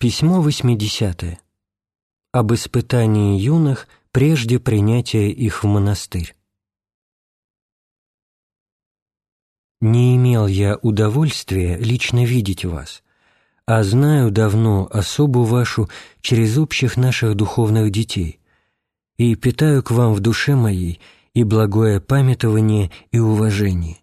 Письмо 80. Об испытании юных прежде принятия их в монастырь. Не имел я удовольствия лично видеть вас, а знаю давно особу вашу через общих наших духовных детей, и питаю к вам в душе моей и благое памятование и уважение.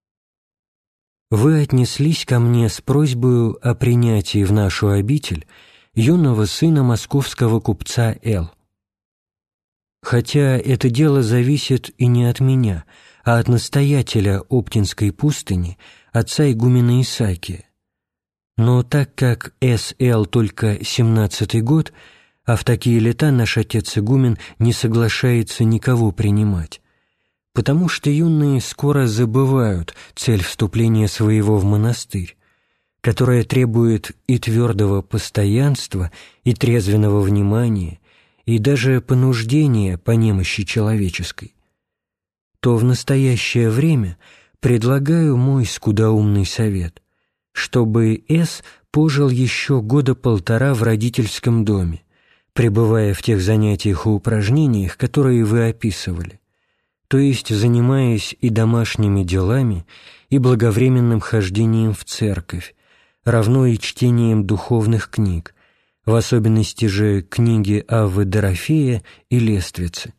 Вы отнеслись ко мне с просьбою о принятии в нашу обитель юного сына московского купца Л. Хотя это дело зависит и не от меня, а от настоятеля Оптинской пустыни, отца игумена Исаакия. Но так как С.Л. только 17-й год, а в такие лета наш отец-игумен не соглашается никого принимать, потому что юные скоро забывают цель вступления своего в монастырь, которая требует и твердого постоянства, и трезвенного внимания, и даже понуждения по немощи человеческой, то в настоящее время предлагаю мой скудоумный совет, чтобы С. пожил еще года полтора в родительском доме, пребывая в тех занятиях и упражнениях, которые вы описывали, то есть занимаясь и домашними делами, и благовременным хождением в церковь, равно и чтением духовных книг, в особенности же книги Аввы Дорофея и Лествицы.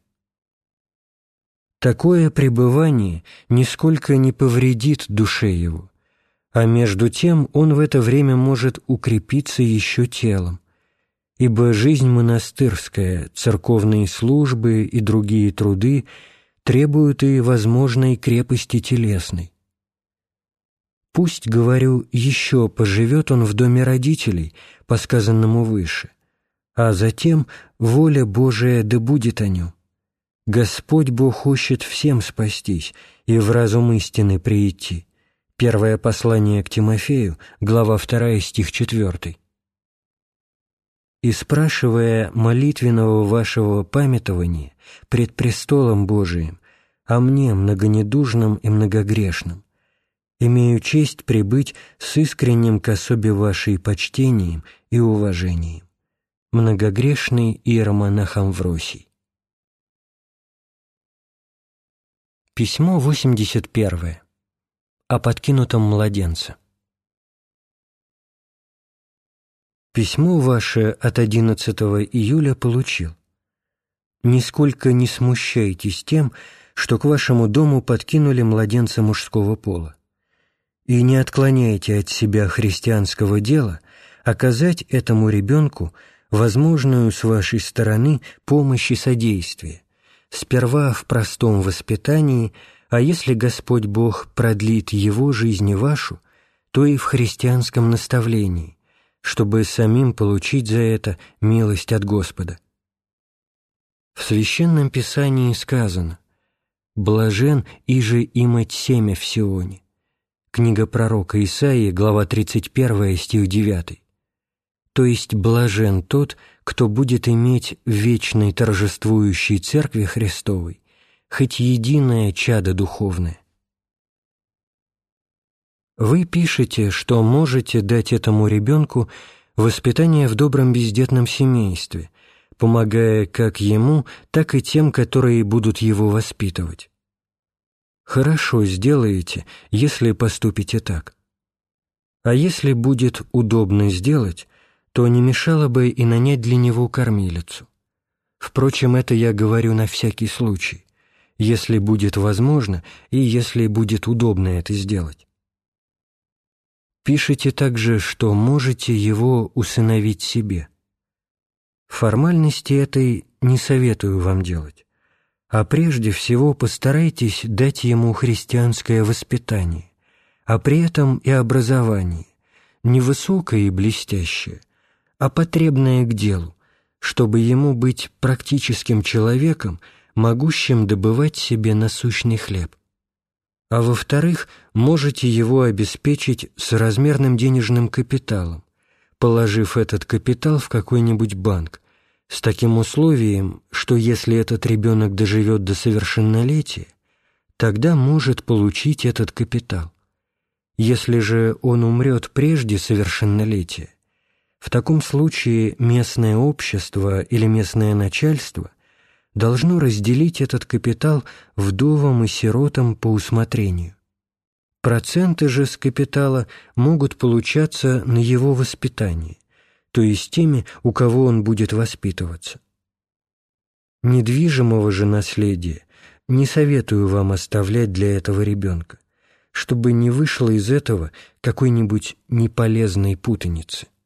Такое пребывание нисколько не повредит душе его, а между тем он в это время может укрепиться еще телом, ибо жизнь монастырская, церковные службы и другие труды требуют и возможной крепости телесной. Пусть, говорю, еще поживет он в доме родителей, по сказанному выше, а затем воля Божия да будет о нем. Господь Бог хочет всем спастись и в разум истины прийти. Первое послание к Тимофею, глава 2, стих 4. И спрашивая молитвенного вашего памятования пред престолом Божиим о мне, многонедужном и многогрешном, имею честь прибыть с искренним к особе вашей почтением и уважением. Многогрешный иеромонах Амвросий. Письмо 81. О подкинутом младенце. Письмо ваше от 11 июля получил. Нисколько не смущайтесь тем, что к вашему дому подкинули младенца мужского пола, и не отклоняйте от себя христианского дела оказать этому ребенку возможную с вашей стороны помощь и содействие, сперва в простом воспитании, а если Господь Бог продлит его жизнь и вашу, то и в христианском наставлении, чтобы самим получить за это милость от Господа. В Священном Писании сказано: «Блажен, иже имать семя в Сионе». Книга пророка Исаии, глава 31, стих 9. То есть блажен тот, кто будет иметь в вечной торжествующей Церкви Христовой хоть единое чадо духовное. Вы пишете, что можете дать этому ребенку воспитание в добром бездетном семействе, помогая как ему, так и тем, которые будут его воспитывать. Хорошо сделаете, если поступите так. А если будет удобно сделать, то не мешало бы и нанять для него кормилицу. Впрочем, это я говорю на всякий случай, если будет возможно и если будет удобно это сделать. Пишите также, что можете его усыновить себе. Формальности этой не советую вам делать, а прежде всего постарайтесь дать ему христианское воспитание, а при этом и образование, не высокое и блестящее, а потребное к делу, чтобы ему быть практическим человеком, могущим добывать себе насущный хлеб. А во-вторых, можете его обеспечить соразмерным денежным капиталом, положив этот капитал в какой-нибудь банк, с таким условием, что если этот ребенок доживет до совершеннолетия, тогда может получить этот капитал. Если же он умрет прежде совершеннолетия, В таком случае местное общество или местное начальство должно разделить этот капитал вдовам и сиротам по усмотрению. Проценты же с капитала могут получаться на его воспитание, то есть теми, у кого он будет воспитываться. Недвижимого же наследия не советую вам оставлять для этого ребенка, чтобы не вышло из этого какой-нибудь неполезной путаницы.